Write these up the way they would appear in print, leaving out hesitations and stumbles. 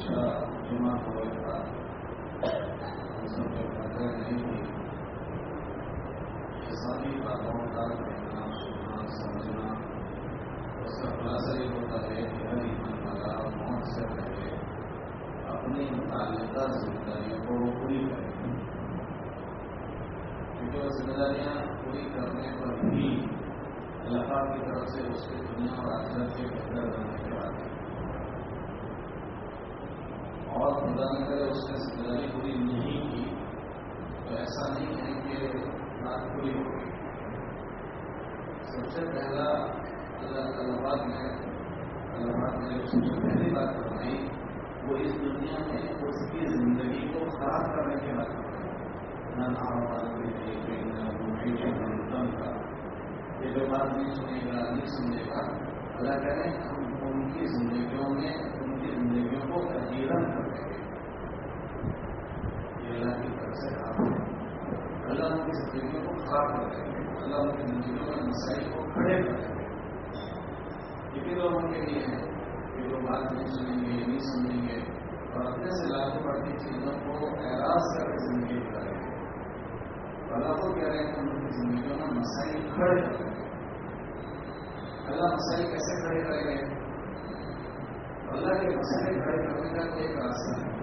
اچھا جمعہ ہوا تھا، ہم سب کے فکر نہیں تھی یہ ساری باتوں کا کہنا سننا سمجھنا، اس کا خلاصہ یہ ہوتا ہے کہ ہر ایمان والا موت سے پہلے اپنی متعلقہ ذمہ داریوں کو وہ پوری کرے، کیونکہ وہ ذمہ داریاں پوری کرنے پر بھی اللہ پاک کی طرف سے اس کی دنیا اور آخرت کے بہتر بننے کے بعد اور خدا نہ کرے اس نے ذمہ داری پوری نہیں کی تو ایسا نہیں ہے کہ بات پوری ہو گئی۔ سب سے پہلا اللہ پاک نے سب سے پہلی بات فرمائی وہ اس دنیا میں اس کی زندگی کو خراب کرنے کے بعد کا یہ جو بات نہیں سنے گا نہیں سمجھے گا، اللہ کرے ہم ان کی زندگیوں میں ان کی زندگیوں کو تجیرن کر دیں گے، یہ اللہ کی طرف سے کام ہے۔ اللہ ان کی زندگیوں کو خراب کر دیں گے، اللہ ان کی زندگیوں میں مسائل کو کھڑے کر دیں گے۔ کتنے لوگوں کے لیے ہیں کہ جو بات نہیں سنیں گے نہیں سمجھیں گے اور اپنے سے لاگو پڑتی چیزوں کو اعراض کر کے زندگی گزاریں گے، اللہ کو کہہ رہے ہیں کہ ان کی زندگیوں میں مسائل کھڑے کر دیں گے۔ اللہ مسائل کیسے کھڑے کریں گے؟ اللہ کے مسائل کھڑے کرنے کا کوئی ایک راستہ ہے۔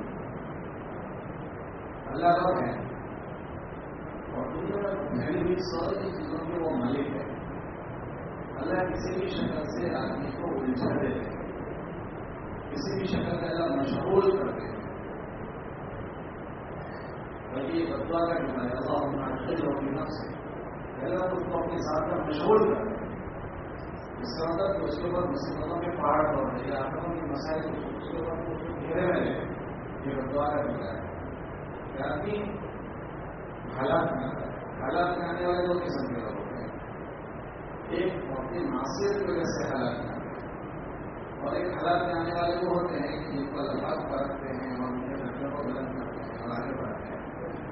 اللہ رب ہے اور دنیا میں پھیلی ہوئی ساری چیزوں کے وہ مالک ہے۔ اللہ کسی بھی شکل سے آدمی کو الجھا دیتے ہیں، کسی بھی شکل میں اللہ مشغول کر دیتے ہیں، بلکہ یہ بدوا کا جملہ ہے اللہ منعقد ہوگی نفس سے اللہ اس کو اپنے ساتھ میں مشغول کر دیں، اس کا مطلب کہ اس کے اوپر مصیبتوں کے پہاڑ توڑ دے یا آخروں کے مسائل اس کے اوپر گھیرے میں لے، یہ بدوا کا جملہ ہے۔ آدمی حالات میں آنے والے دو قسم کے لوگ ہوتے ہیں، ایک اپنی معصیت کی وجہ سے حالات میں آتے ہیں اور ایک حالات میں آنے والے وہ ہوتے ہیں کہ جن کو اللہ پرکھتے ہیں اور ان کے درجوں کو بلند کرتے ہیں اور آگے بڑھتے ہیں۔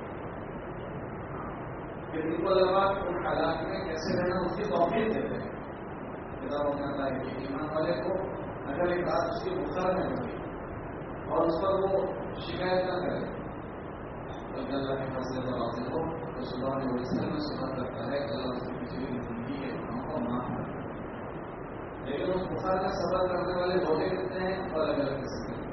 کہ جن کو اللہ ان حالات میں کیسے رہنا اس کی توفیق دیتے ہیں۔ خدا وہ کہتا ہے کہ ایمان والے کو اگر ایک بات اس کی بخار میں ہوگی اور اس پر وہ شکایت نہ کرے بلکہ اللہ کے فیصلے پر واضح ہو تو صبح میں وہ اس میں صبح کرتا ہے کہ اللہ اس کی پچھلی زندگی کے گناہوں کو معاف کر دے، لیکن اس بخار کا صبر کرنے والے ہوتے کتنے ہیں وہ الگ الگ قسم کے۔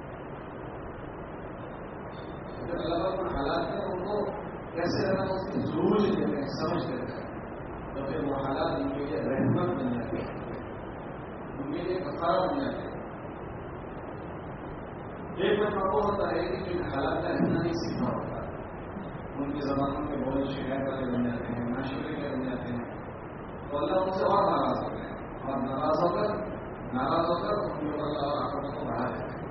اگر اللہ اپنے حالات میں ان کو کیسے رہنا اس کی ضرور دیتے ہیں، سمجھ دیتے ہیں، تو پھر وہ حالات ان کے لیے رحمت بن جاتے ہیں، ان کے لیے بخار بن جاتے ہیں۔ ایک مطلب وہ ہوتا ہے کہ جن حالات میں رہنا نہیں سیکھا ہوتا ان کی زبانوں کے بول شکایت والے بن جاتے ہیں، ناشکری کے بن جاتے ہیں، تو اللہ ان سے اور ناراض ہوتے ہیں اور ناراض ہو کر ان کے اوپر اللہ آخرتوں کو بڑھا دیتے ہیں۔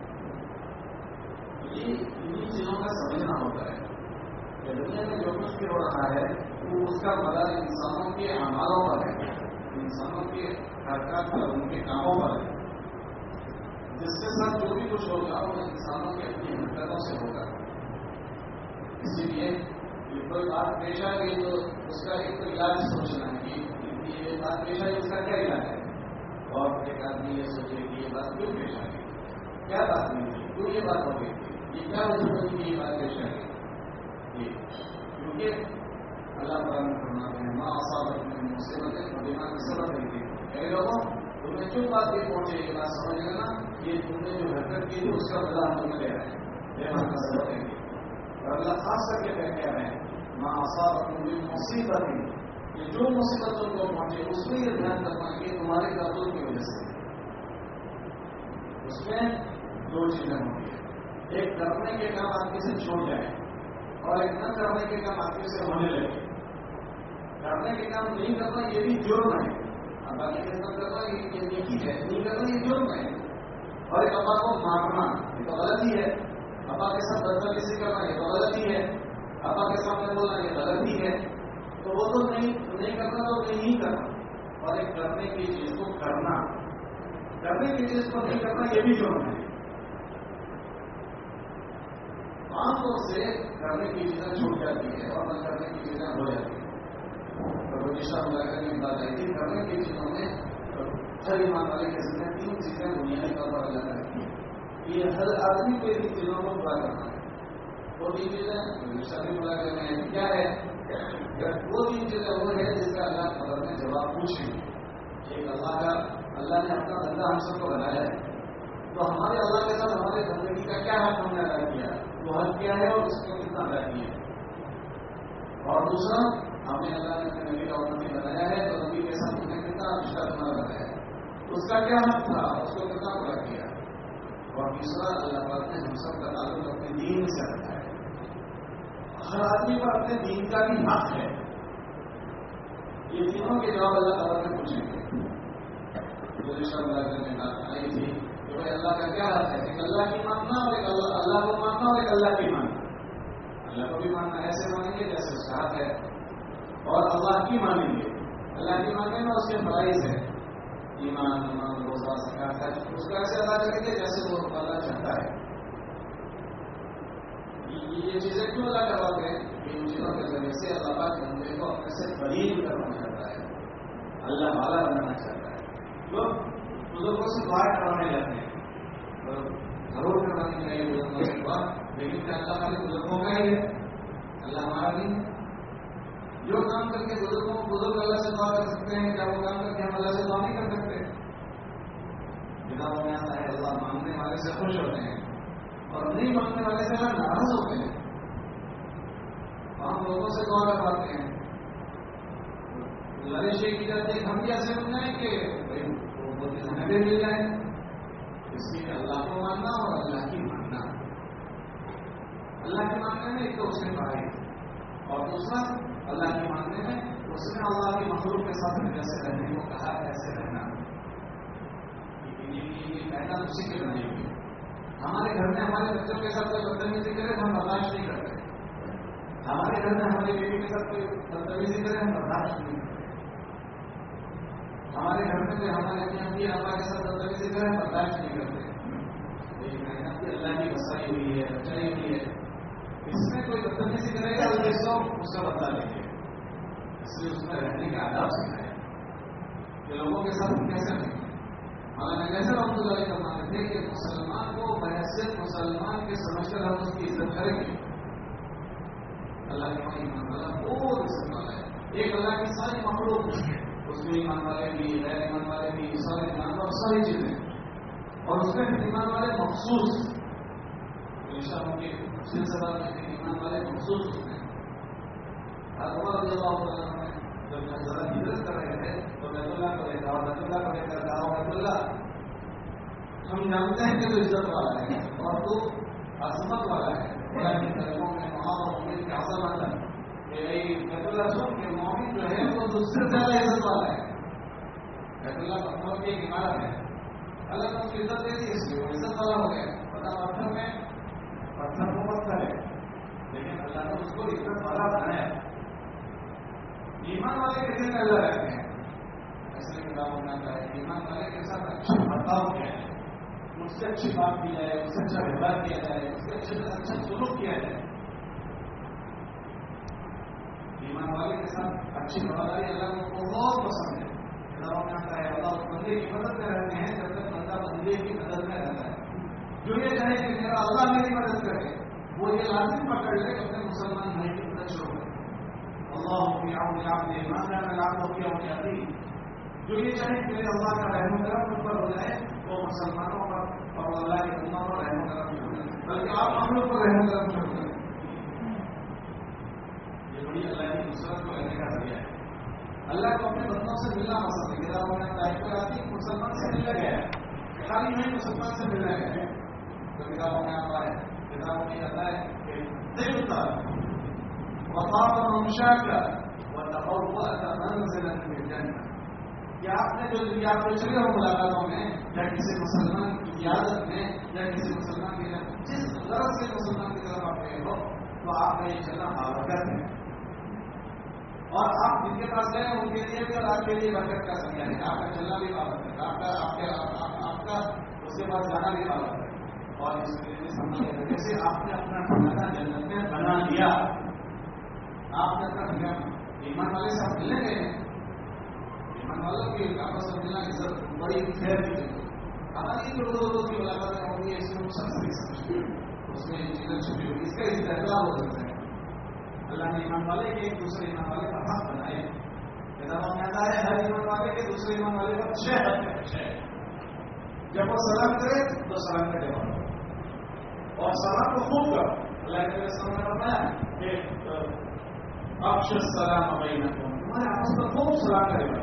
یہ انہیں چیزوں کا سمجھنا ہوتا ہے کہ دنیا میں جو کچھ بھی ہو رہا ہے وہ اس کا مدار انسانوں کے اعمالوں پر ہے، انسانوں کے حرکات پر، ان کے کاموں پر ہے۔ جس کے ساتھ جو بھی کچھ ہوگا وہ انسانوں کی اپنی حرکتوں سے ہوگا۔ اسی لیے یہ کوئی بات پیش آ گئی تو اس کا ایک علاج سوچنا ہے کہ یہ بات پیش آئی اس کا کیا علاج ہے، اور ایک آدمی یہ سوچے کہ یہ بات کیوں پیش آ گئی، کیا بات نہیں تھی، کیوں یہ بات ہو گئی تھی، یہ کیا وجہ ہوئی کہ یہ بات پیش آ گئی۔ کیونکہ اللہ تعالیٰ نے فرماتے ہیں ماں اصابت من مصیبت فبما کسبت ایدیکم، اے لوگوں تمہیں جو بات یہ پہنچے یہ بات سمجھ لینا، یہ تم نے جو حرکت کی تھی اس کا بدلہ ہم تمہیں دے رہے ہیں، بما کسبت ایدیکم۔ اور اللہ خاص کر کے کہہ رہے ہیں ماں اصابت من مصیبت، کہ جو مصیبت تم کو پہنچے اس میں یہ دھیان رکھنا کہ تمہارے قبول کی وجہ سے، اس میں دو چیزیں ہوتی ہیں، ایک کرنے کے کام آدمی سے چھوٹ جائے اور ایک نہ کرنے کے کام آدمی سے ہونے لگے۔ کرنے کے کام نہیں کرنا یہ بھی جرم ہے، اب باقی خدمت کرنا یہ نیکی ہے، نہیں کرنا یہ جرم ہے، اور ایک ابا کو مارنا یہ تو غلطی ہے، ابا کے ساتھ بدتمیزی کرنا یہ تو غلطی ہے، ابا کے سامنے بولنا یہ غلطی ہے، تو وہ تو نہیں کرنا تو نہیں کرنا، اور ایک کرنے کی چیز کو کرنا، کرنے کی چیز کو نہیں کرنا یہ بھی جرم ہے۔ عام طور سے کرنے کی چیزیں چھوٹ جاتی ہے اور نہ کرنے کی چیزیں ہو جاتی ہیں۔ دشا ملاقات کی بات آئی تھی، کرنے کی چیزوں میں ہر ایمان والے کے ذمہ تین چیزیں بنیادی طور پر اللہ نے رکھی ہیں۔ یہ ہر آدمی کو ان چیزوں کو پورا کرنا ہے. وہ تین چیزیں شادی پورا کرنا ہے کیا ہے؟ وہ تین چیزیں وہ ہے جس کا اللہ قبر میں جواب پوچھیں گے. ایک اللہ نے اپنا بندہ ہم سب کو بنایا ہے، تو ہمارے اللہ کے ساتھ ہمارے زندگی کا کیا حق ہم نے ادا کیا، وہ حق کیا ہے اور اس کو کتنا ادا کیا ہے. اور دوسرا، ہمیں اللہ نے اپنے نبی کا امتی بنایا ہے تو نبی کے ساتھ انہیں کتنا رشتہ تمہارا بنایا ہے، اس کا کیا حق تھا، اس کو کتنا پورا کیا. اور تیسرا، اللہ پاک نے ہم سب کا تعلق اپنے دین سے رکھا ہے. ہر آدمی پر اپنے دین کا بھی حق ہے. یہ تینوں کے جواب اللہ تعالیٰ نے پوچھیں گے. آئی تھی کہ بھائی اللہ کا کیا حق ہے، ایک اللہ کی ماننا اور ایک اللہ کو ماننا اور ایک اللہ کی ماننا. اللہ کو بھی ماننا ایسے مانیں گے جیسے اس کا حق ہے، اور اللہ کی مانیں گے. اللہ کی ماننے میں اس کے فرائض ہے، ایمان نماز روزہ زکات حج، اس کا ایسے ادا کریں گے جیسے وہ اللہ چاہتا ہے. یہ چیزیں کیوں ادا کرواتے ہیں کہ ان چیزوں کے ذریعے سے اللہ پاک بندے کو اپنے سے قریب کرنا چاہتا ہے، اللہ والا بنانا چاہتا ہے. لوگ بزرگوں سے دعا کروانے جاتے ہیں، ضرور کروانی چاہیے بزرگوں سے دعا، لیکن کیا اللہ خالی بزرگوں کا ہی ہے؟ اللہ ہمارا نہیں ہے. جو کام کر کے بزرگ اللہ سے دعا کر سکتے ہیں، کیا وہ کام کر کے ہم اللہ سے دعا نہیں کر سکتے؟ کتابوں میں آتا ہے اللہ مانگنے والے سے خوش ہوتے ہیں اور نہیں مانگنے والے سے اللہ ناراض ہوتے ہیں. ہم لوگوں سے دعا کرواتے ہیں، لالچ کی جاتی ہے ہم بھی ایسے بن جائیں کہ ہمیں بھی مل جائیں. اس لیے اللہ کو ماننا اور اللہ کی ماننا. اللہ کے ماننے میں ایک تو اس نے پڑھائی، اور دوسرا اللہ کے ماننے میں اس نے اللہ کی مخلوق کے ساتھ جیسے رہنے کو کہا ایسے رہنا. یہ پہلا اسی کے بنائی ہوئی. ہمارے گھر میں ہمارے بچوں کے ساتھ کوئی بدتمیزی کرے ہم برداشت نہیں کرتے. ہمارے گھر میں ہماری بیوی کے ساتھ کوئی بدتمیزی کرے ہم برداشت نہیں کرتے. ہمارے گھر میں کوئی ہمارے اپنی اللہ کے ساتھ بدتمیزی کرے ہم برداشت نہیں کرتے. یہ محنت کی اللہ کی بسائی ہوئی ہے، بچائی ہوئی ہے. اس میں کوئی بدتمیزی کرے گا اس کا بدلا لیں گے. اس لیے اس میں رہنے کے آداب سکھائے کہ لوگوں کے ساتھ کیسے رہیں. مولانا کیسے رحمۃ اللہ فرماتے تھے کہ مسلمان کو بحیثیت مسلمان کے سمجھ کر ہم اس کی عزت کریں گے. اللہ کے ایمان والا بہت عزت والا ہے. ایک اللہ کی ساری مخلوق اس میں ایمان والے بھی، غیر ایمان والے بھی، سارے جانور ساری چیزیں، اور اس میں ایمان والے مخصوص انشاءاللہ کے سلسلہ میں ایمان والے مخصوص ہوتے ہیں. عمر رضی اللہ عنہ نے جب ذرا ہجرت کر رہے تھے تو بیت اللہ کو دیکھا اور بیت اللہ کو دیکھ کر کہا بیت اللہ ہم جانتے ہیں کہ تو عزت والا ہے اور تو عظمت والا ہے. بڑا ہی طریقوں میں وہاں اور مومن کی عظمت ہے کہ بیت اللہ سن کے مومن جو ہے وہ تجھ سے زیادہ عزت والا ہے. بیت اللہ پتھر کی ایک عمارت ہے، اللہ نے اس کی عزت دے دی اس لیے وہ عزت والا ہو گیا. پتا پتھر میں پتھر کو پتھر ہے لیکن اللہ نے اس کو عزت والا بنایا. ایمان والے کیسے نظر رہتے ہیں ایسے کتابوں میں آتا ہے. ایمان والے کے ساتھ اچھا برتاؤ کیا جائے، اس سے اچھی بات کی جائے، اس سے اچھا ویوہار کیا جائے، اس سے اچھا سلوک کیا جائے. ایمان والے کے ساتھ اچھی رواداری اللہ کو بہت پسند ہے. کتابوں میں آتا ہے اللہ اس بندے کی مدد میں رہتے ہیں جب تک بندہ بندے کی مدد میں رہتا ہے. جو یہ چاہے کہ میرا اللہ میری مدد کرے وہ یہ لازم پکڑ لے کہ اپنے مسلمان بھائی کی مدد شروع کرے. اللہ کی عون عبد ایمان میں اللہ کی عون عبد. جو یہ چاہے کہ میرے اللہ کا رحم و کرم ان پر ہو جائے وہ مسلمانوں پر اور اللہ کے بندوں پر رحم و کرم شروع کریں، بلکہ آپ ہم لوگ پر رحم و کرم شروع کریں. یہ بڑی اللہ کی نصرت کو رہنے کا ذریعہ ہے. اللہ کو اپنے بندوں سے ملنا پسند ہے. کتابوں میں تاریخ پر آتی ہے مسلمان سے ملنا گیا ہے، خالی نہیں مسلمان سے ملنا گیا ہے. تو کتابوں میں آتا ہے، کتابوں میں آتا ہے کہ دیوتا وقاف منشا کا وتبوأت منزلا فی الجنہ. کہ آپ نے جو دنیا آپ چلے ہو ملاقاتوں میں یا کسی مسلمان کی عیادت میں یا کسی مسلمان کی جس غرض سے مسلمان کی طرف آپ گئے ہو تو آپ کا یہ چلنا بابرکت ہے. اور آپ جن کے پاس گئے ان کے لیے بھی اور آپ کے لیے برکت کا ذریعہ ہے. آپ کا چلنا بھی بابرکت ہے، آپ کا اس کے پاس جانا بھی بابرکت ہے. اور اس وجہ سے آپ نے اپنا ٹھکانا جنت میں بنا لیا. آپ نے اپنا ٹھکانا ایمان والے سے آپ ملنے گئے ہیں. ایمان والوں کی آپس میں ملنا کی ضرورت بڑی خیر کی ضرورت. ہماری جو دوستوں کی ملاقاتیں ہوں گی اس میں وہ شخص نہیں سمجھتے، اس میں چیزیں چھپی ہوگی، اس کا استحصال ہو سکتا ہے. اللہ نے ایمان والے کے ایک دوسرے ایمان والے کا حق بنائے. کتابوں میں آتا ہے ہر ایمان والے کے دوسرے ایمان والے کا 6 حق ہے. 6 جب وہ سلام کرے تو سلام کا جواب دو اور سلام کو خوب کرو. اللہ کے رسول نے بتایا کہ افشوا السلام بینکم، تمہارے آپس میں خوب سلام کرے گا.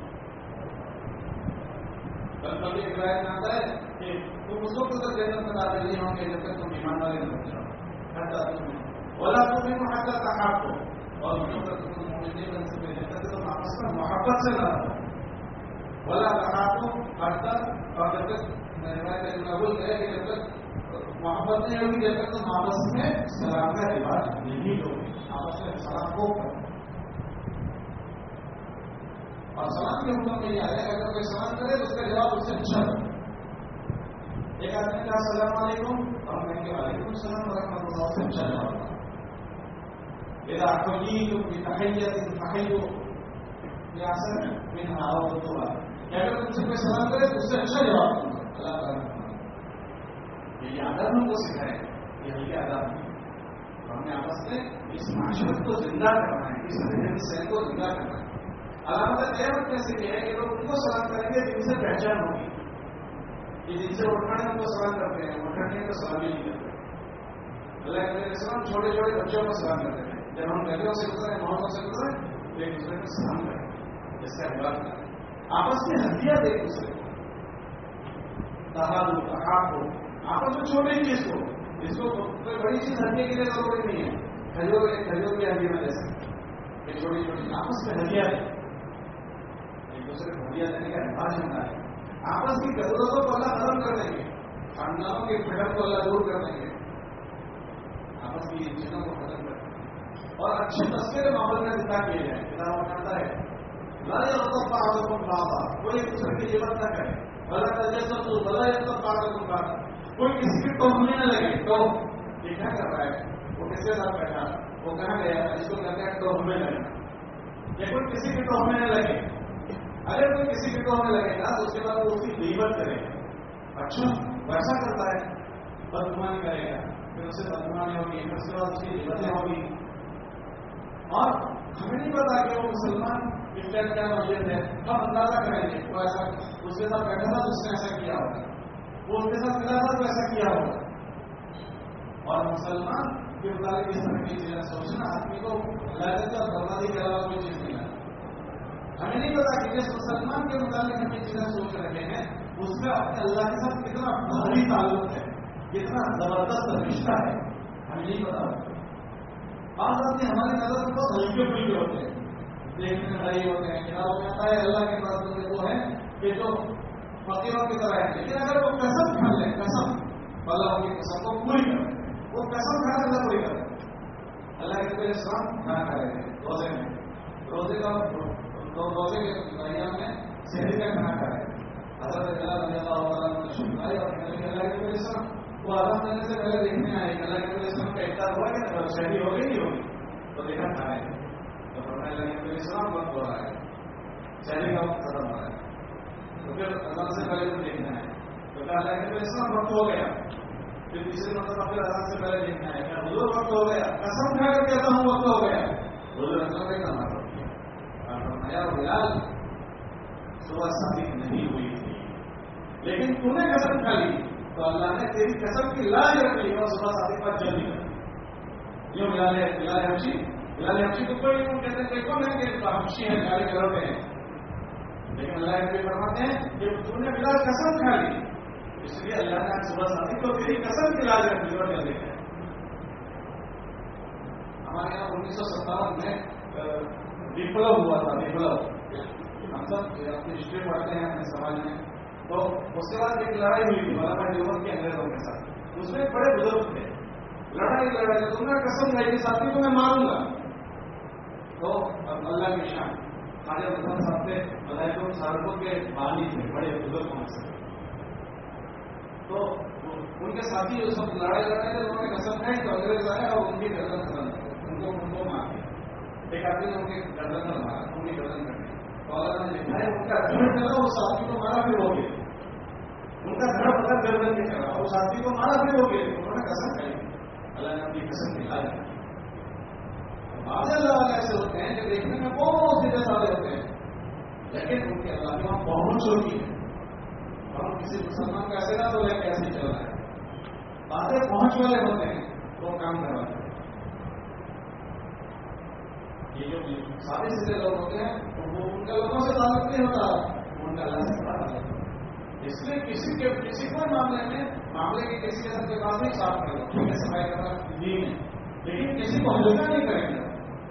کبھی ایک روایت میں آتا ہے کہ تم اس وقت تک جنت میں داخل نہیں ہوں گے جب تک تم ایمان والے نہ بن جاؤ. ولا تؤمنوا حتى تحابوا، اور جب تک تم مومن نہیں بن سکتے جب تک تم آپس میں محبت سے نہ رہو. ولا تحابوا حتى، اور جب تک روایت میں بول گیا کہ جب تک محبت نہیں ہوگی جب تک تم آپس میں سلام کا رواج نہیں دو گے، آپس میں سلام کو کرو. اور سلام کے حکم میں یہ آیا کہ اگر کوئی سلام کرے تو اس کا جواب اس سے اچھا ہو. ایک آدمی کہا السلام علیکم اور میں کہ وعلیکم السلام ورحمۃ اللہ، سے اچھا جواب تھا. اذا حييتم بتحية فحيوا بأحسن منها أو ردوها، کہ اگر تم سے کوئی سلام کرے تو اس سے اچھا جواب دو. اللہ تعالیٰ یہ آداب ہم کو سکھائے، یہ ہلکے آداب ہیں. ہم نے آپس میں اس معاشرت کو زندہ کرنا ہے، اس رہن سہن کو زندہ کرنا ہے. علامت قیامت میں سے یہ ہے کہ لوگ ان کو سلام کریں گے جن سے پہچان ہوگی. یہ جن سے اٹھانے ان کو سلام کرتے ہیں، اٹھانے کو سلام ہی نہیں کرتے. اللہ کے السلام چھوٹے چھوٹے بچوں کو سلام کرتے ہیں. جب ہم گلیوں سے گزرے محلوں سے گزرے تو ایک دوسرے کو سلام کریں، اس کا عبادت کریں، آپس میں ہدیہ دے ایک دوسرے کو. تحابوا تحابوا، آپس میں چھوٹی چیز کو، اس کو کوئی بڑی چیز ہدیے کے لیے ضروری نہیں ہے. کھجور کی ہدیہ میں دے سکتے، یہ چھوٹی چھوٹی آپس میں ہدیہ دیں. دوسرے کو ہدیہ دینے کا رواج ہوتا ہے. آپس کی ضرورتوں کو اللہ ختم کر دیں گے، خاندانوں کے پھٹن کو اللہ دور کر دیں گے، آپس کی چیزوں کو ختم کر دیں گے اور اچھے تصویر ماحول میں زندہ کیے جائیں. کتابوں میں آتا ہے لا یغتب بعضکم بعضا، کوئی ایک دوسرے کی غیبت نہ کرے. ولا تجسسوا ولا یغتب بعضکم بعضا، کوئی کسی کی ٹوکنے نہ لگے. تو یہ کیا کر رہا ہے، وہ کس کے ساتھ بیٹھا، وہ کہاں گیا، اس کو کہتے ہیں ٹوکنے لگنا. یا کوئی کسی کی ٹوکنے نہ لگے. اگر کوئی کسی کے ٹوکنے لگے گا تو اس کے بعد وہ اس کی غیبت کرے گا. اچھا ویسا کرتا ہے، بدگمانی کرے گا، پھر اسے بدگمانی ہوگی، پھر اس کے بعد اس کی غیبتیں ہوگی. اور ہمیں نہیں پتا کہ وہ مسلمان اس ٹائم کیا نوعیت ہے. ہم اندازہ کریں گے وہ ایسا اس کے ساتھ بیٹھا تھا تو اس نے ایسا کیا ہوگا، وہ اس کے ساتھ ملا تھا تو ایسا کیا ہوگا. اور مسلمان کے متعلق اس طرح کی چیزیں سوچنا آدمی کو لذت اور بربادی کے علاوہ کوئی چیز نہیں ہے. ہمیں نہیں پتا کہ جس مسلمان کے متعلق ہم یہ چیزیں سوچ رہے ہیں اس میں اپنے اللہ کے ساتھ کتنا بھاری تعلق ہے، کتنا زبردست رشتہ ہے، ہمیں نہیں پتا. بعض آدمی ہماری نظر میں بہت ہلکے پھلکے ہوتے ہیں، دیکھنے میں غریب ہوتے ہیں. کتابوں میں آتا ہے اللہ کے پاس وہ ہے کہ جو فقیروں کی طرح ہے، لیکن اگر وہ قسم کھا لیں، قسم اللہ کی قسم کو پوری کریں، وہ قسم کھا کر پوری کریں. اللہ کے کوئی اسلام کھانا کھا رہے تھے روزے میں، روزے کا روزے کے ایام میں شہری کا کھانا کھا رہے ہیں. حضرت بلال رضی اللہ تعالیٰ نے تشریف لائے اور اللہ کے السلام وہ آرام کرنے سے پہلے دیکھنے آئے کہ اللہ کے السلام کا افطار ہوا کہ شہری ہو گئی نہیں ہوگی، تو دیکھا کھا رہے ہیں. تو فرمایا اللہ کے السلام وقت ہو رہا ہے، شہری کا وقت ختم ہو رہا ہے. تو پھر اذان سے پہلے تو دیکھنا ہے، تو کہا اللہ کے السلام وقت ہو گیا. پھر تیسری مرتبہ پھر اذان سے پہلے دیکھنا ہے کہ حضور وقت ہو گیا، قسم کھا کر کہتا ہوں وقت ہو گیا. حضور اذان نہیں کرنا فرمایا بلال صبح ثابت نہیں ہوئی تھی لیکن تم نے قسم کھا لی تو اللہ نے تیری قسم کی لاج رکھ لی اور صبح ثابت پر جلدی کر یوں بلال حبشی تو کوئی یوں کہتے ہیں کون ہے کہ حبشی ہے گاڑی کرتے ہیں، لیکن اللہ کے فرماتے ہیں کہ تم نے بلال قسم کھا لی اس لیے اللہ نے صبح ثابت تو تیری قسم کی لاج رکھ لی اور جلدی کر. ہمارے یہاں 1957 میں ریپلو ہوا تھا. ریپلو ہم سب اپنی ہسٹری پڑھتے ہیں اپنے سماج میں. تو اس کے بعد ایک لڑائی ہوئی تھی مولانا دیوبند کے انگریزوں کے ساتھ. اس میں بڑے بزرگ تھے، لڑائی تم نے قسم کھائی تھی ساتھی کو میں ماروں گا. تو اللہ کی شان خواجہ رضوان صاحب تھے، ملائکہ سہارنپور کے بانی تھے، بڑے بزرگ میں سے. تو ان کے ساتھی جو سب لڑائی لڑ رہے تھے انہوں نے قسم کھائی تو انگریز آئے اور ان کی گردن ختم کر ان کو مار دیا. ایک آدمی نے ان کی گردن پر مارا، ان کی گردن کر دی. تو اللہ نے لکھا ہے ان کا رجوع کرا وہ ساتھی کو مارا پھر ہو گیا. ان کا دھڑ پتھر گردن کے چلا اور اس آدمی کو مارا بھی ہو گئے. انہوں نے قسم کھائی, اللہ نے اپنی قسم نکال دی. بعض اللہ والے ایسے ہوتے ہیں جو دیکھنے میں بہت سیدھے سادے ہوتے ہیں, لیکن ان کے اللہ کے وہاں پہنچ ہوتی ہے. اور ہم کسی مسلمان کا ایسے نہ تو لے کیسے چل رہا ہے, باتیں پہنچ والے ہوتے ہیں وہ کام کرواتے ہیں. یہ جو سارے سیدھے لوگ ہوتے ہیں وہ ان کا لوگوں سے تعلق نہیں ہوتا, ان کا اللہ سے تعلق ہوتا ہے. اس لیے کسی کوئی معاملے کی کسی قسم کے بعد نہیں صاف کرے گا, ٹھیک ہے صفائی کرنا دین ہے, لیکن کسی کو ہلکا نہیں کریں گے,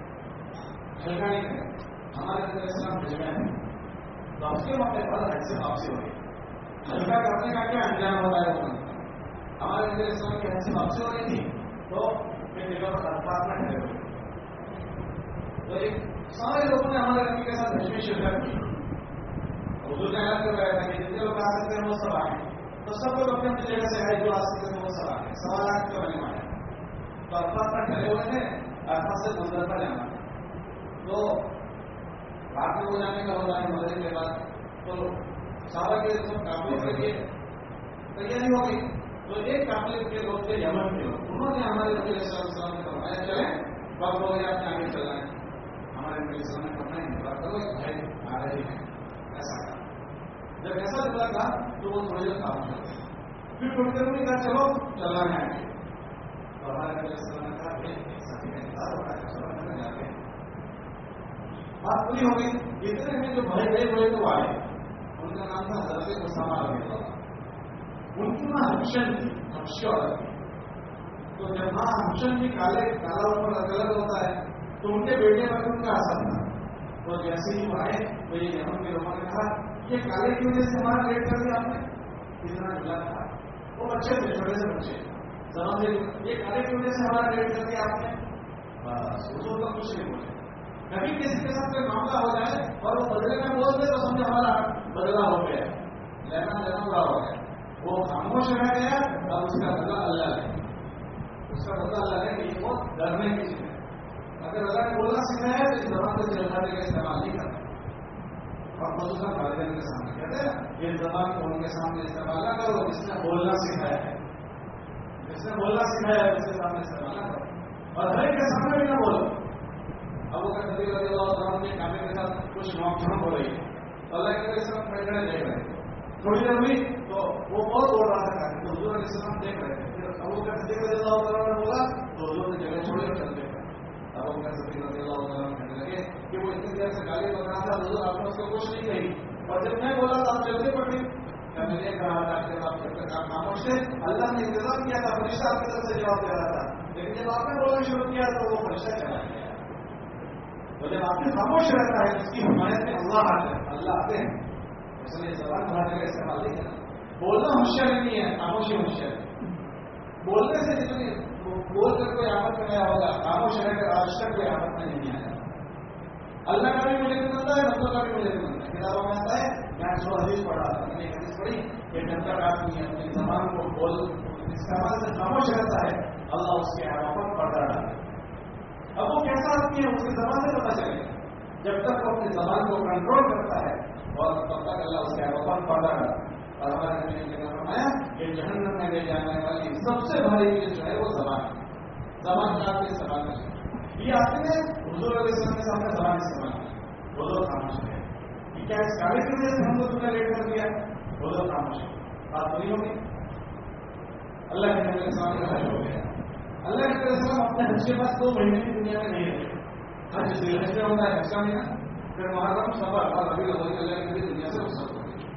ہلکا نہیں کریں گے. ہمارے اندر اسلام بھیجنا ہے تو اس کے موقع پر حج سے واپسی ہوگی. ہلکا کرنے کا کیا انجام ہوتا ہے وہ ہمارے اندر اسلام کی حج سے واپسی ہو رہی تھی تو ایک جگہ پر الفاظ میں ٹھہرے ہوئے تو ایک سارے لوگوں نے ہمارے نبی کے ساتھ حج میں شرکت کی. حضور نے اعلان کر رہا تھا کہ جتنے لوگ آ سکتے ہیں وہ سب آئے, تو سب لوگ اپنی اپنی جگہ سے آئے, جو آ سکتے ہیں وہ سب آئے. 1.25 لاکھ کا بنے آئے تو الفاظ میں ٹھہرے ہوئے تھے. الفاظ سے مزدلفہ جانا تھا تو رات میں وہ جانے کا ہوتا ہے مغرب کے بعد. تو صحابہ کے قافلے کے لیے تیاری ہو گئی. تو ایک قافلے کے لوگ تھے یمن کے لوگ, انہوں نے ہمارے نبی علیہ السلام نے فرمایا چلیں وقت ہو گیا, آپ آگے چل رہے ہیں. ہمارے نبی علیہ السلام نے فرمایا نہیں بات کرو, بھائی آ رہے ہیں. ایسا کہا. جب ایسا لگا تھا تو وہ تھوڑی دیر کام کرتے ہیں, پھر تھوڑی دیر میں کہا چلو چلنا ہے آگے. تو ہمارے نبی علیہ السلام نے کہا ایک ساتھی کا انتظار ہوتا ہے, چلو میں جاتے ہیں. بات پوری ہو گئی. اتنے میں جو بھائی گئے ہوئے تو آئے, ان کا نام تھا حضرت اسامہ رضی اللہ عنہ. ان کی ماں ہمشن تھی, ہمشی عورت تھی. تو جب ماں ہمشن بھی کالا اوپر غلط ہوتا ہے تو ان کے بیٹے پر ان کا اثر تھا. تو جیسے ہی وہ آئے تو یہ یمن کے لوگوں نے کہا یہ کالے کی وجہ سے ہمارا ریٹ کر دیا آپ نے, اتنا غلط تھا. وہ بچے تھے, چھوٹے سے بچے, سمجھ یہ کالے کی وجہ سے ہمارا ریٹ کر دیا آپ نے. بس حضور کا کچھ نہیں بولے. کبھی کسی کے ساتھ کوئی معاملہ ہو جائے اور وہ بدلے میں بول دے تو سمجھے ہمارا بدلا ہو گیا, لینا دینا برا ہو گیا. وہ خاموش رہ گیا, اب اس کا بدلا اللہ ہے, اس کا بدلا اللہ ہے کہ یہ بہت ڈرنے کی چیز ہے. اگر اللہ نے بولنا سکھایا ہے تو اس زبان سے چلنے کا استعمال نہیں کرنا. اور خصوصاً والدین کے سامنے کہتے ہیں یہ زبان کو ان کے سامنے استعمال نہ کرو جس نے بولنا سکھایا ہے, جس نے بولنا سکھایا ہے اس کے سامنے استعمال نہ کرو, اور ہر ایک کے سامنے بھی نہ بولو. اب وہ صدیق رضی اللہ عنہ کے کامے کے ساتھ کچھ نوک جھونک ہو رہی ہے, اللہ کے ساتھ بیٹھنے دیکھ رہے ہیں. تھوڑی دیر ہوئی تو وہ بہت بول رہا تھا کہ حضور علیہ السلام دیکھ رہے تھے. پھر ابو بکر صدیق رضی اللہ عنہ نے بولا تو حضور نے جگہ چھوڑی اور چلتے گئے. ابو بکر صدیق رضی اللہ عنہ کہنے لگے کہ وہ اتنی دیر سے گالی بک رہا تھا, حضور آپ نے اس کو کچھ نہیں کہی, اور جب میں بولا تو آپ جلدی پڑ گئی. میں نے کہا تھا کہ آپ جب تک آپ خاموش تھے اللہ نے انتظام کیا تھا, فرشتہ آپ کی طرف سے جواب دے رہا تھا, لیکن جب آپ نے بولنا شروع کیا تو وہ فرشتہ چلا گیا. تو جب آپ نے خاموش رہتا ہے اس کی حمایت میں اللہ آتے ہیں, اللہ آتے ہیں. اس لیے زبان بڑھانے کا استعمال نہیں کرنا. بولنا ہوشیاری نہیں ہے, خاموشی ہوشیاری. بولنے سے جتنی بول کر کوئی آفت میں آیا ہوگا, خاموش رہ کر آج تک کوئی آفت میں نہیں آیا. اللہ کا بھی مجھے بنتا ہے, بندوں کا بھی مجھے بنتا ہے. کتابوں میں آتا ہے, میں سو حدیث پڑھا تھا, میں نے ایک حدیث پڑھی کہ جب تک آدمی اپنی زبان کو بول استعمال سے خاموش رہتا ہے اللہ اس کے آفت پڑھتا رہتا ہے. اب وہ کیسا آدمی ہے اس کی زبان سے پتا چلے گا. جب تک وہ اپنی زبان کو کنٹرول کرتا ہے اور تب تک اللہ اس کے آفت پڑھتا رہتا ہے. اور ہمارے نبی نے فرمایا کہ جہنم میں لے جانے والی سب سے بڑی چیز جو ہے وہ زبان ہے. زبان کا آپ استعمال کریں. یہ آپ نے حضور علیہ السلام کے سامنے زبان استعمال کی, حضور خاموش ہے. یہ کیا اس کاغذ کی وجہ سے ہم لوگ نے لیٹ کر دیا, حضور خاموش ہے. بات نہیں ہوگی. اللہ کے نبی علیہ السلام کا حج ہو گیا. اللہ کے نبی علیہ السلام اپنے حج کے بعد 2 مہینے کی دنیا میں نہیں رہے. حج ذوالحج میں ہوتا ہے, حج کا مہینہ, پھر محرم صفر اور ربیع الاول اللہ کے نبی دنیا سے رخصت ہو گئی.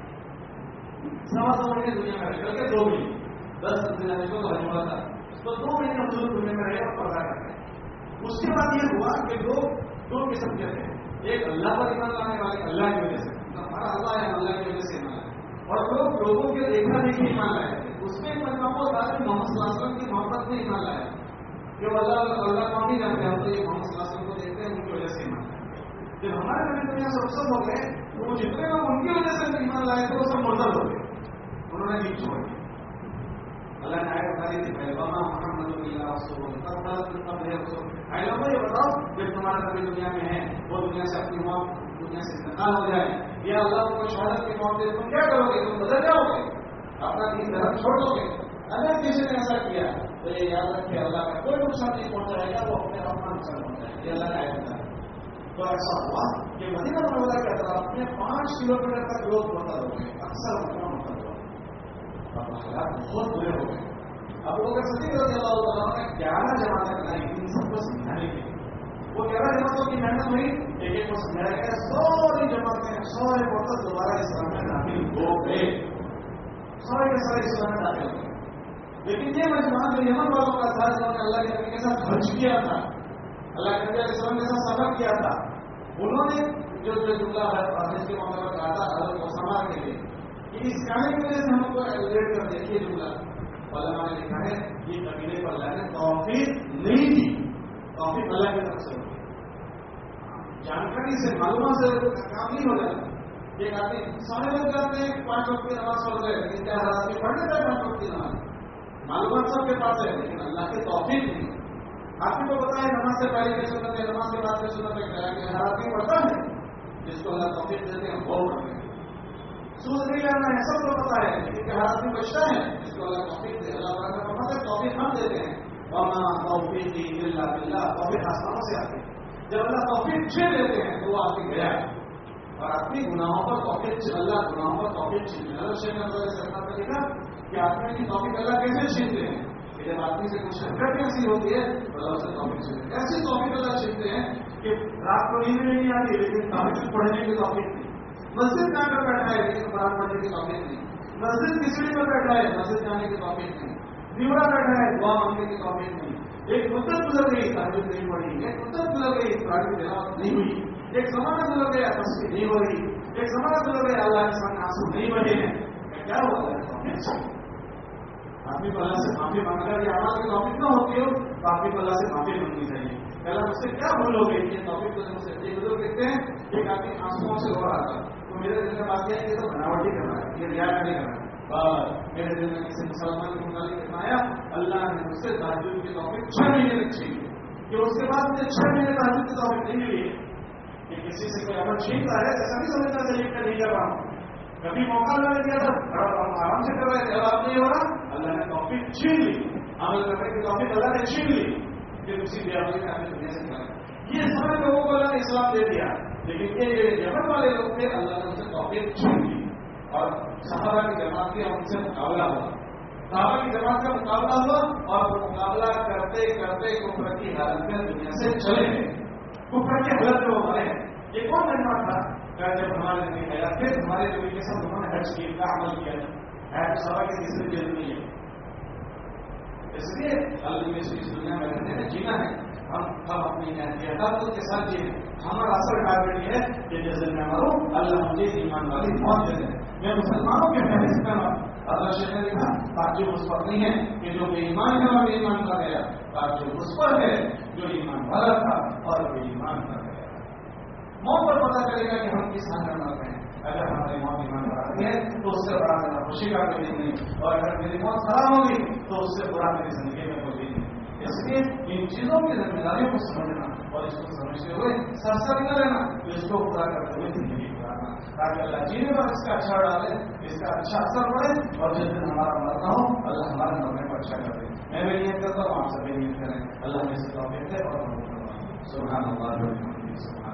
2 مہینے دنیا میں رہے, بلکہ 2 مہینے 10 ذی الحج کو حج ہوا تھا, تو 2 مہینے حضور دنیا میں رہے اور پردہ کرتے. اس کے بعد یہ ہوا کہ لوگ 2 قسم کے تھے. ایک اللہ پر ایمان لانے والے, اللہ کی وجہ سے, ہمارا اللہ ہے, اللہ کی وجہ سے ایمان لائے, اور لوگ لوگوں کے دیکھا دیکھی ایمان لائے تھے. اس میں مجموعہ ہوتا ہے محمد صلی اللہ علیہ وسلم کی محبت میں ایمان لایا, کہ وہ اللہ کو نہیں جانتے, ہم تو یہ محمد صلی اللہ علیہ وسلم کو دیکھتے ہیں, ان کی وجہ سے ایمان لائے. جب ہمارے نبی دنیا سے رخصت ہو گئے تو وہ جتنے لوگ ان کی وجہ سے ایمان لائے تھے وہ سب مرتد ہو گئے, انہوں نے دین چھوڑ دیا. اللہ نے آیت بتائی تھی پہلے, وما محمد الا رسول قد خلت من قبلہ الرسل. اے لوگوں یہ بتاؤ جب تمہارا نبی دنیا میں ہے وہ دنیا سے اپنی موت, دنیا سے انتقال ہو جائے, یا اللہ کو شہادت کی موت دے, تم کیا کرو گے؟ تم بدل جاؤ گے. اپنا دین دھرم چھوڑ دو گے. اگر کسی نے ایسا کیا تو یہ یاد رکھے اللہ کا کوئی نقصان نہیں پہنچائے گا, وہ اپنے اپنا نقصان پہنچائے گا. یہ اللہ کا آیت ہے. تو ایسا ہوا کہ مدینہ منورہ کے اطراف میں 5 کلومیٹر تک لوگ مرتد ہو گئے, اکثر مرتد ہو گئے. اب حالات بہت برے ہو گئے. اب وہ صدیق رضی اللہ عنہ نے 11 جماعتیں بنائی ان سب کو سمجھانے کے لیے. وہ 11 جماعتوں کی محنت ہوئی, ایک ایک کو سمجھایا گیا. ساری جماعتیں سارے مرتد دوبارہ اسلام میں داخل ہو گئے, سارے کے سارے اسلام میں داخل ہو گئے. لیکن یہ مجموعہ جو یمن والوں کا تھا, جنہوں نے اللہ کے نبی کے ساتھ خرچ کیا تھا, اللہ کے نبی علیہ السلام کے ساتھ سفر کیا تھا, انہوں نے جو جملہ ہے حدیث کے معاملے میں کہا تھا حضرت اسامہ کے لیے کہ اس کہنے کی وجہ سے ہم کو ایلیٹ کر دیکھیے جملہ علماء نے لکھا ہے یہ قبیلے پر اللہ نے توفیق نہیں دی, توفیق اللہ کی طرف سے ہوتی ہے. جانکاری سے معلومات سے کام نہیں ہو جاتا. ایک آدمی سارے لوگ جاتے ہیں 5 وقت کی نماز پڑھ رہے ہیں, کیا حالات میں پڑھ لیتا ہے 5 وقت کی نماز, معلومات سب کے پاس ہے, لیکن اللہ کے توفیق نہیں. آپ کو پتا ہے نماز سے پہلے کی سنت ہے, نماز کے بعد کی سنت ہے, کہ ہر آدمی پڑھتا ہے, جس کو اللہ توفیق دیتے ہیں وہ پڑھتے ہیں. سود نہیں لینا ہے سب کو پتا ہے, لیکن ہر آدمی بچتا ہے جس کو اللہ توفیق دے. اللہ تعالیٰ کا پتہ ہے توفیق ہم دیتے ہیں, وما توفیقی الا باللہ, توفیق آسمانوں سے آتی ہے. جب اللہ توفیق چھین لیتے ہیں تو وہ آپ کی گیا ہے, اور اپنی گناہوں پر توفیق, اللہ گناہوں پر توفیق چھین لینا. شیخ نے لکھا کہ آدمی کی توفیق اللہ کیسے چھینتے ہیں, جب آدمی سے کچھ حرکت ایسی ہوتی ہے تو اللہ سے توفیق چھینتے ہیں. ایسی توفیق اللہ چھینتے ہیں کہ رات کو نیند نہیں آتی لیکن تحجد پڑھنے کی توفیق نہیں, مسجد جا کر بیٹھا ہے لیکن قرآن پڑھنے کی توفیق نہیں, مسجد کھچڑی پر بیٹھا ہے مسجد جانے کی توفیق نہیں, دیوڑا بیٹھا ہے دعا مانگنے کی توفیق نہیں. ایک مدت گزر گئی تحجد نہیں پڑھی, ایک مدت گزر گئی قرآن کی تلاوت نہیں ہوئی, ایک زمانہ گزر گیا تسبیح نہیں ہو رہی, ایک زمانہ گزر گیا اللہ کے سامنے آنسو نہیں بہے ہیں. کیا ہوا ہے؟ آدمی کو اللہ سے معافی مانگ کر یہ آواز کی توفیق نہ ہوتی ہو تو آدمی کو اللہ سے معافی مانگنی چاہیے. پہلا مجھ سے کیا بھول ہو گئی, یہ توفیق تو مجھ سے ایک بزرگ دیکھتے ہیں, ایک آدمی آنسوؤں سے رو رہا تھا, تو میرے دل میں بات یہ ہے کہ تو بناوٹی کر رہا ہے, یہ ریا نہیں کر رہا ہے. میرے دل میں کسی مسلمان کے متعلق اتنا آیا, اللہ نے مجھ سے تہجد کی توفیق 6 مہینے تک چھین لی, کہ اس کے بعد مجھے 6 مہینے تہجد کی توفیق نہیں ملی ہے. کہ کسی سے کوئی عمل چھینتا ہے ایسا نہیں سمجھنا چاہیے کہ نہیں کر رہا ہوں, کبھی موقع اللہ نے دیا تھا آرام سے کر رہے تھے, اب آپ نہیں ہو رہا, اللہ نے توفیق چھین لی, عمل کرنے کی توفیق اللہ نے چھین لی, پھر اسی بے عملی میں آدمی دنیا سے کرا. یہ سارے لوگوں کو اللہ نے اسلام دے دیا, لیکن یہ یمن والے لوگ تھے, اللہ نے ان سے توفیق چھین لی, اور صحابہ کی جماعت کی ان سے مقابلہ ہوا, صحابہ کی جماعت کا مقابلہ ہوا, اور وہ مقابلہ کرتے کرتے کفر کی حالت میں دنیا سے چلے گئے. کفر کی حالت میں وہ مرے ہیں. یہ کون مہمان تھا جب ہمارے نبی حیات تھے, ہمارے نبی کے ساتھ انہوں نے حج کی کا عمل کیا ہے, تو صحابہ کی تیسری جلد نہیں ہے. اس لیے اللہ نے اس دنیا میں رہنے میں جینا ہے, ہم اپنی احتیاط کے ساتھ جیے. ہمارا اصل ٹارگیٹ یہ ہے کہ جیسے میں مروں اللہ مجھے ایمان والی موت دے دے. میں مسلمانوں کے فہرست میں اللہ شیخ نے لکھا تعجب اس پر نہیں ہے کہ جو بے ایمان ہے اور ایمان کر گیا, تعجب اس پر ہے جو ایمان والا تھا اور بے ایمان کر گیا. موت پر پتا چلے گا کہ ہم کس حال میں مر رہے ہیں. اگر ہماری موت ایمان پر آتی ہے تو اس سے بڑا میرا خوشی کا کوئی دن نہیں, اور اگر میری موت خراب ہوگی تو اس سے برا میری زندگی میں کوئی دن نہیں. اس لیے ان چیزوں کی ذمہ داریوں کو سمجھنا اور اس کو سمجھتے ہوئے سرسری نہ رہنا, تو اس کو پورا کرتے ہوئے زندگی گزارنا, تاکہ اللہ جینے پر اس کا اچھا ڈالے, اس کا اچھا اثر پڑے, اور جس دن ہمارا مرنا ہو اللہ ہمارے مرنے کو اچھا کر دے. میں بھی نیت کرتا ہوں, آپ سبھی نیت کریں. اللہ نے اس کا توفیق دے اور سبحان اللہ.